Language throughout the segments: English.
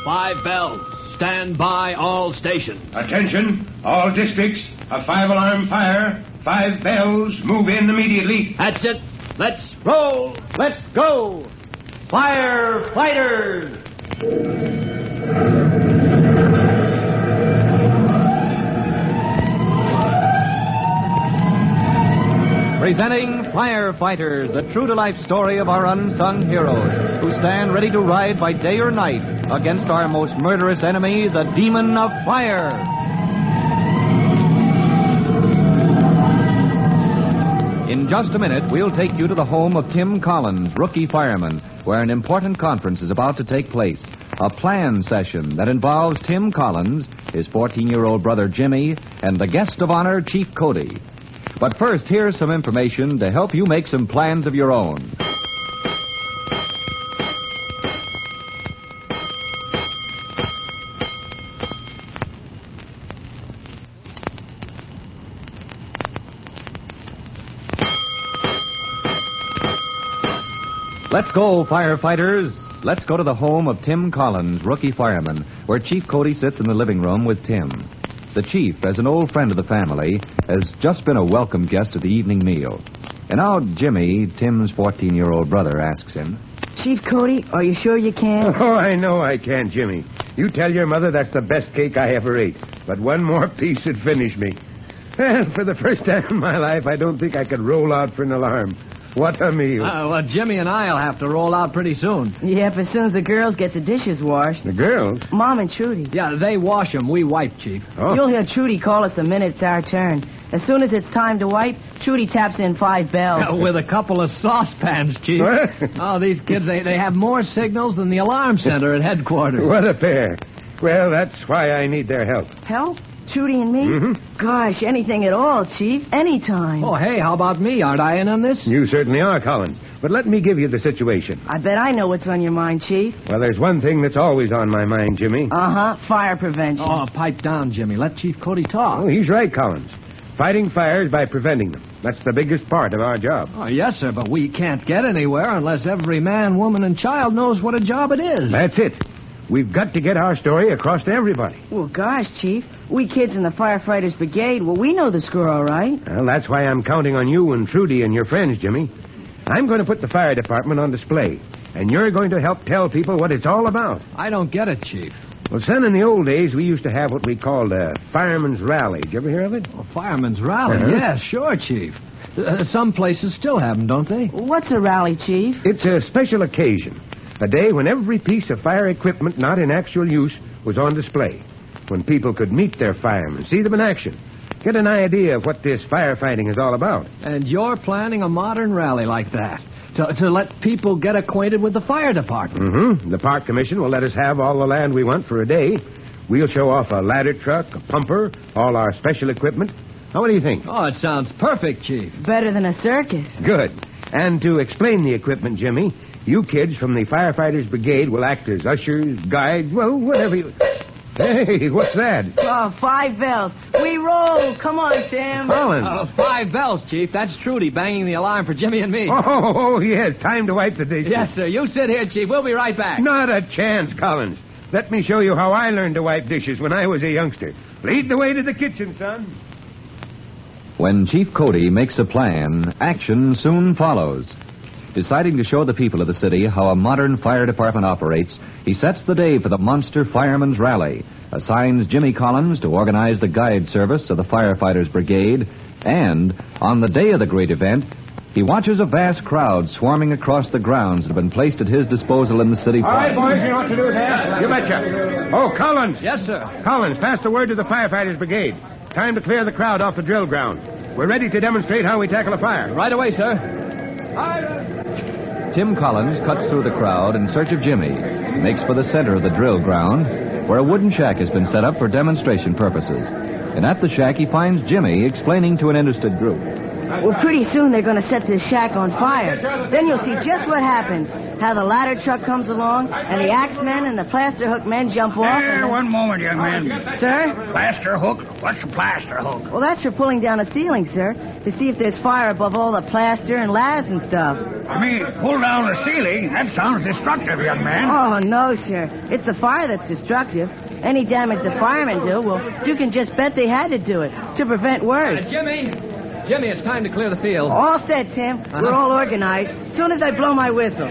5 bells. Stand by all stations. Attention, all districts. A 5-alarm fire. 5 bells. Move in immediately. That's it. Let's roll. Let's go. Firefighters! Presenting Firefighters, the true-to-life story of our unsung heroes who stand ready to ride by day or night against our most murderous enemy, the Demon of Fire. In just a minute, we'll take you to the home of Tim Collins, rookie fireman, where an important conference is about to take place. A plan session that involves Tim Collins, his 14-year-old brother Jimmy, and the guest of honor, Chief Cody. But first, here's some information to help you make some plans of your own. Let's go, firefighters. Let's go to the home of Tim Collins, rookie fireman, where Chief Cody sits in the living room with Tim. The chief, as an old friend of the family, has just been a welcome guest at the evening meal. And now Jimmy, Tim's 14-year-old brother, asks him, Chief Cody, are you sure you can? Oh, I know I can, Jimmy. You tell your mother that's the best cake I ever ate. But one more piece would finish me. Well, for the first time in my life, I don't think I could roll out for an alarm. What a meal. Well, Jimmy and I'll have to roll out pretty soon. Yep, as soon as the girls get the dishes washed. The girls? Mom and Trudy. Yeah, they wash them. We wipe, Chief. Oh. You'll hear Trudy call us the minute it's our turn. As soon as it's time to wipe, Trudy taps in 5 bells. With a couple of saucepans, Chief. What? Oh, these kids, they have more signals than the alarm center at headquarters. What a pair. Well, that's why I need their help. Help? Trudy and me? Mm-hmm. Gosh, anything at all, Chief. Anytime. Oh, hey, how about me? Aren't I in on this? You certainly are, Collins. But let me give you the situation. I bet I know what's on your mind, Chief. Well, there's one thing that's always on my mind, Jimmy. Uh-huh, fire prevention. Oh, pipe down, Jimmy. Let Chief Cody talk. Oh, he's right, Collins. Fighting fires by preventing them. That's the biggest part of our job. Oh, yes, sir, but we can't get anywhere unless every man, woman, and child knows what a job it is. That's it. We've got to get our story across to everybody. Well, gosh, Chief. We kids in the Firefighters Brigade, well, we know the score, all right. Well, that's why I'm counting on you and Trudy and your friends, Jimmy. I'm going to put the fire department on display, and you're going to help tell people what it's all about. I don't get it, Chief. Well, son, in the old days, we used to have what we called a fireman's rally. Did you ever hear of it? Oh, fireman's rally? Uh-huh. Yeah, sure, Chief. Some places still have them, don't they? What's a rally, Chief? It's a special occasion. A day when every piece of fire equipment not in actual use was on display. When people could meet their firemen, see them in action, get an idea of what this firefighting is all about. And you're planning a modern rally like that to let people get acquainted with the fire department. Mm-hmm. The Park Commission will let us have all the land we want for a day. We'll show off a ladder truck, a pumper, all our special equipment. Now, what do you think? Oh, it sounds perfect, Chief. Better than a circus. Good. And to explain the equipment, Jimmy, you kids from the Firefighters Brigade will act as ushers, guides, well, whatever you... Hey, what's that? Oh, 5 bells. We roll. Come on, Tim. Collins. 5 bells, Chief. That's Trudy banging the alarm for Jimmy and me. Oh, yes. Time to wipe the dishes. Yes, sir. You sit here, Chief. We'll be right back. Not a chance, Collins. Let me show you how I learned to wipe dishes when I was a youngster. Lead the way to the kitchen, son. When Chief Cody makes a plan, action soon follows. Deciding to show the people of the city how a modern fire department operates, he sets the day for the Monster Fireman's Rally, assigns Jimmy Collins to organize the guide service of the Firefighters Brigade, and, on the day of the great event, he watches a vast crowd swarming across the grounds that have been placed at his disposal in the city All right, park. boys, you know what to do there? You betcha. Oh, Collins. Yes, sir. Collins, pass the word to the Firefighters Brigade. Time to clear the crowd off the drill ground. We're ready to demonstrate how we tackle a fire. Right away, sir. Tim Collins cuts through the crowd in search of Jimmy, makes for the center of the drill ground, where a wooden shack has been set up for demonstration purposes. And at the shack, he finds Jimmy explaining to an interested group. Well, pretty soon they're going to set this shack on fire. Then you'll see just what happens. How the ladder truck comes along, and the axe men and the plaster hook men jump off. There, one moment, young man. Sir? Plaster hook? What's a plaster hook? Well, that's for pulling down a ceiling, sir, to see if there's fire above all the plaster and laths and stuff. I mean, pull down the ceiling? That sounds destructive, young man. Oh, no, sir. It's the fire that's destructive. Any damage the firemen do, well, you can just bet they had to do it to prevent worse. Jimmy, it's time to clear the field. All set, Tim. We're all organized. As soon as I blow my whistle.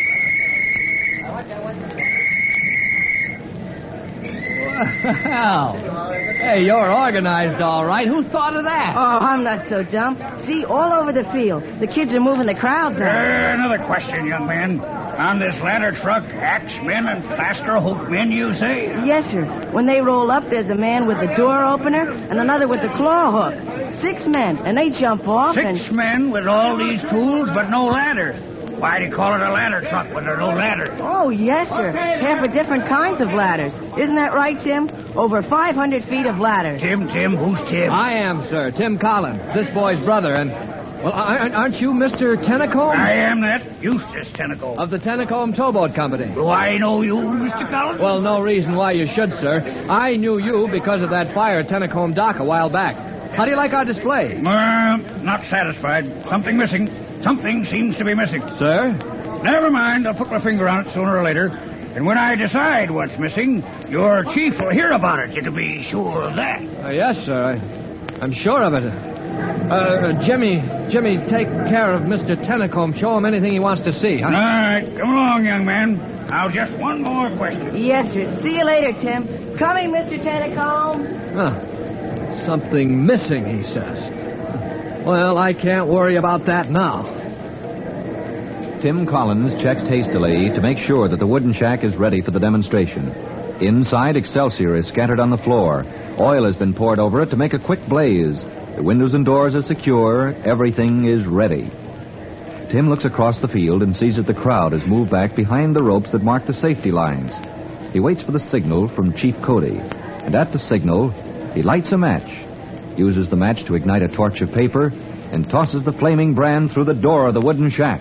Well, hey, you're organized, all right. Who thought of that? Oh, I'm not so dumb. See, all over the field, the kids are moving the crowd down. Another question, young man. On this ladder truck, axe men and plaster hook men, you say? Yes, sir. When they roll up, there's a man with the door opener and another with the claw hook. 6 men, and they jump off. 6 men with all these tools, but no ladder. Why do you call it a ladder truck when there are no ladders? Oh, yes, sir. Half of different kinds of ladders. Isn't that right, Tim? Over 500 feet of ladders. Tim, who's Tim? I am, sir. Tim Collins, this boy's brother, and... Well, aren't you Mr. Tennacombe? I am that. Eustace Tennacombe. Of the Tennacombe Towboat Company. Do I know you, Mr. Collins? Well, no reason why you should, sir. I knew you because of that fire at Tennacombe Dock a while back. How do you like our display? Not satisfied. Something missing. Something seems to be missing. Sir? Never mind. I'll put my finger on it sooner or later. And when I decide what's missing, your chief will hear about it. You can be sure of that. Yes, sir. I'm sure of it. Jimmy, take care of Mr. Tennacombe. Show him anything he wants to see. Huh? All right. Come along, young man. Now, just one more question. Yes, sir. See you later, Tim. Coming, Mr. Tennacombe. Huh. Something missing, he says. Well, I can't worry about that now. Tim Collins checks hastily to make sure that the wooden shack is ready for the demonstration. Inside, Excelsior is scattered on the floor. Oil has been poured over it to make a quick blaze. The windows and doors are secure. Everything is ready. Tim looks across the field and sees that the crowd has moved back behind the ropes that mark the safety lines. He waits for the signal from Chief Cody. And at the signal, he lights a match, uses the match to ignite a torch of paper, and tosses the flaming brand through the door of the wooden shack.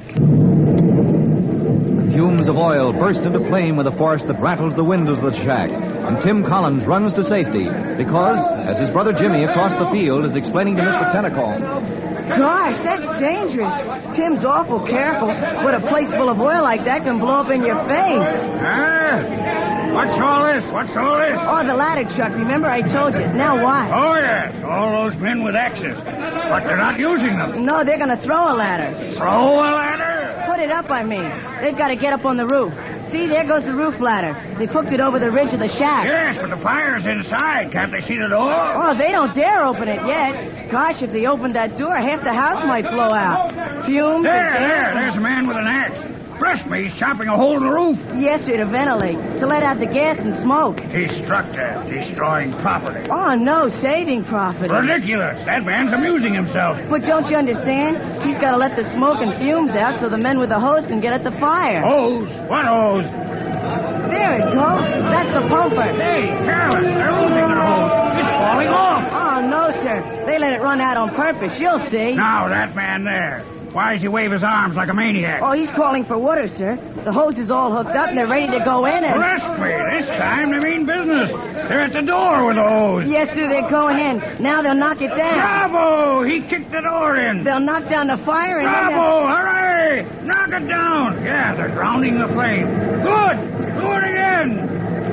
Fumes of oil burst into flame with a force that rattles the windows of the shack, and Tim Collins runs to safety because, as his brother Jimmy across the field is explaining to Mr. Tennacombe, Gosh, that's dangerous. Tim's awful careful, but a place full of oil like that can blow up in your face. What's all this? Oh, the ladder truck. Remember I told you. Now what? Oh, yes. All those men with axes. But they're not using them. No, they're going to throw a ladder. Throw a ladder? Put it up, I mean. They've got to get up on the roof. See, there goes the roof ladder. They hooked it over the ridge of the shack. Yes, but the fire's inside. Can't they see the door? Oh, they don't dare open it yet. Gosh, if they opened that door, half the house might blow out. Fumes. There's a man with an axe. Trust me, he's chopping a hole in the roof. Yes, sir, to ventilate, to let out the gas and smoke. Destructive, destroying property. Oh, no, saving property. Ridiculous. That man's amusing himself. But don't you understand? He's got to let the smoke and fumes out so the men with the hose can get at the fire. Hose? What hose? There it goes. That's the pumper. Hey, Carolyn, they're losing their hose. It's falling off. Oh, no, sir. They let it run out on purpose. You'll see. Now, that man there. Why does he wave his arms like a maniac? Oh, he's calling for water, sir. The hose is all hooked up and they're ready to go in and... Bless me. This time they mean business. They're at the door with the hose. Yes, sir, they're going in. Now they'll knock it down. Bravo! He kicked the door in. They'll knock down the fire and... Bravo! Hooray! Knock it down. Yeah, they're drowning the flame. Good. Do it again.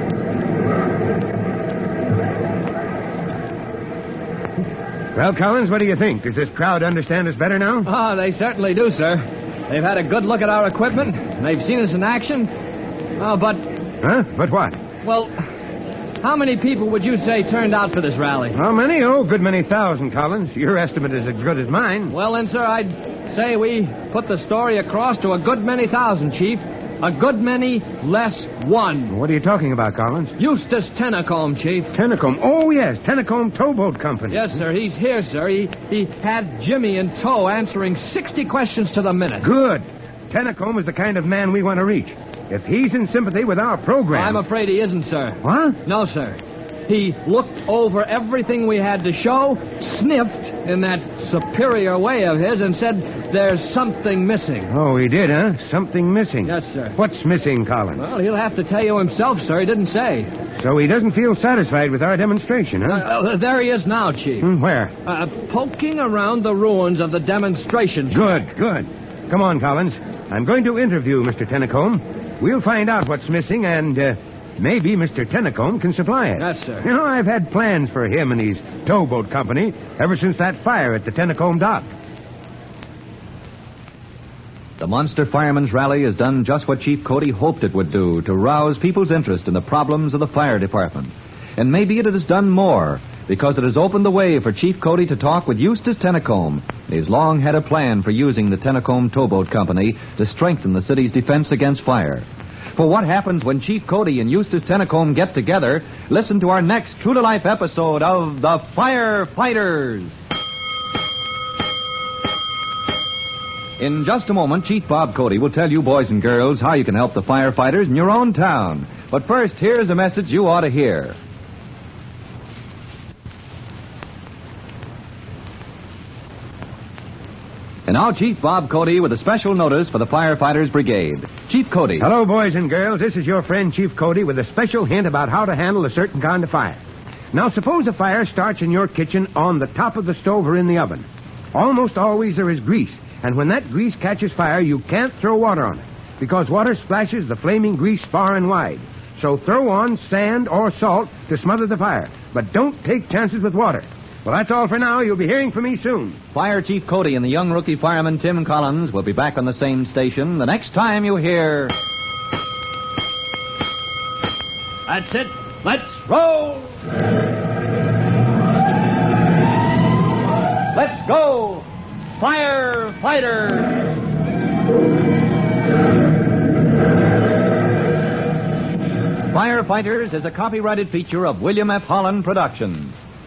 Well, Collins, what do you think? Does this crowd understand us better now? Oh, they certainly do, sir. They've had a good look at our equipment, and they've seen us in action. Oh, but... Huh? But what? Well, how many people would you say turned out for this rally? How many? Oh, good many thousand, Collins. Your estimate is as good as mine. Well, then, sir, I'd say we put the story across to a good many thousand, Chief. A good many less one. What are you talking about, Collins? Eustace Tennacombe, Chief. Tennacombe. Oh, yes, Tennacombe Towboat Company. Yes, sir, he's here, sir. He had Jimmy in tow answering 60 questions to the minute. Good. Tennacombe is the kind of man we want to reach. If he's in sympathy with our program... I'm afraid he isn't, sir. What? No, sir. He looked over everything we had to show, sniffed in that superior way of his, and said, "There's something missing." Oh, he did, huh? Something missing. Yes, sir. What's missing, Collins? Well, he'll have to tell you himself, sir. He didn't say. So he doesn't feel satisfied with our demonstration, huh? There he is now, Chief. Where? Poking around the ruins of the demonstration. Good. Come on, Collins. I'm going to interview Mr. Tennacombe. We'll find out what's missing, and maybe Mr. Tennacombe can supply it. Yes, sir. You know, I've had plans for him and his towboat company ever since that fire at the Tennacombe dock. The Monster Firemen's Rally has done just what Chief Cody hoped it would do, to rouse people's interest in the problems of the fire department. And maybe it has done more, because it has opened the way for Chief Cody to talk with Eustace Tennacombe. He's long had a plan for using the Tennacombe Towboat Company to strengthen the city's defense against fire. For what happens when Chief Cody and Eustace Tennacombe get together, listen to our next true-to-life episode of The Firefighters. In just a moment, Chief Bob Cody will tell you boys and girls how you can help the firefighters in your own town. But first, here's a message you ought to hear. And now, Chief Bob Cody with a special notice for the Firefighters Brigade. Chief Cody. Hello, boys and girls. This is your friend, Chief Cody, with a special hint about how to handle a certain kind of fire. Now, suppose a fire starts in your kitchen on the top of the stove or in the oven. Almost always there is grease, and when that grease catches fire, you can't throw water on it, because water splashes the flaming grease far and wide. So throw on sand or salt to smother the fire, but don't take chances with water. Well, that's all for now. You'll be hearing from me soon. Fire Chief Cody and the young rookie fireman Tim Collins will be back on the same station the next time you hear... That's it. Let's roll! Let's go! Firefighters! Firefighters is a copyrighted feature of William F. Holland Productions.